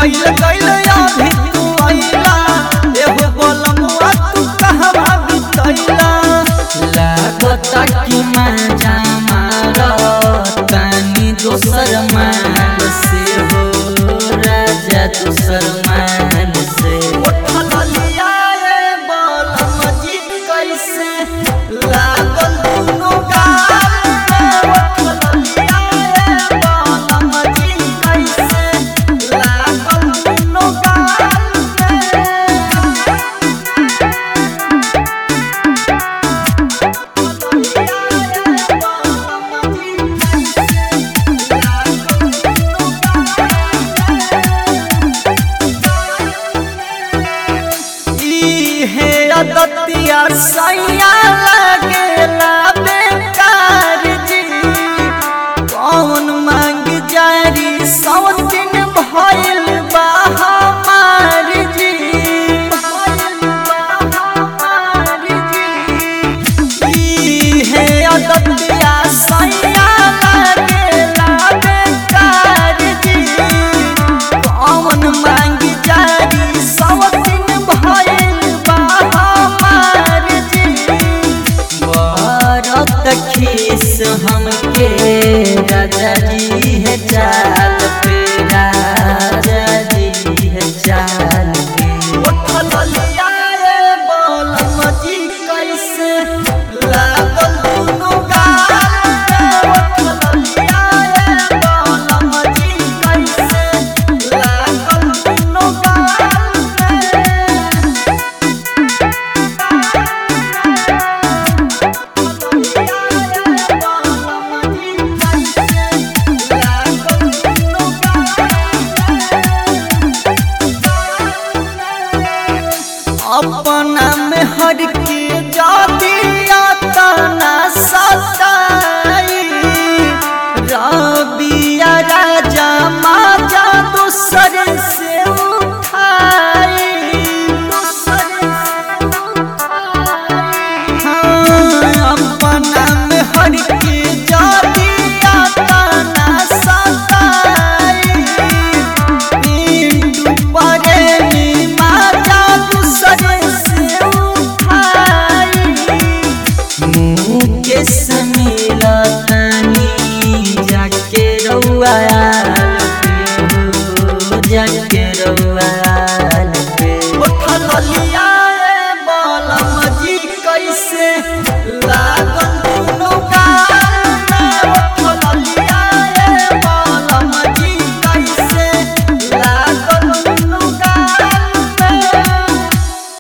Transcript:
गइल गइल अभी तू आइला एहो बोलमुआ तू कहवा बितैला लागता कि मजा मारा तानी दोसर मान से हो राजा दोसर मान से उठल लिया रे बोलम जी कैसे लागल दुनो गाल में उठल लिया रे बोलम जी कैसे लागल दुनो गाल दतिया सैया लगेला बेकार जी कौन मांग जारी सब दिन भइल बा हमार जी दतिया सैया लगेला बेकार जी कौन मांग जारी सब दिन भइल खीस हमके राजा जी है चाल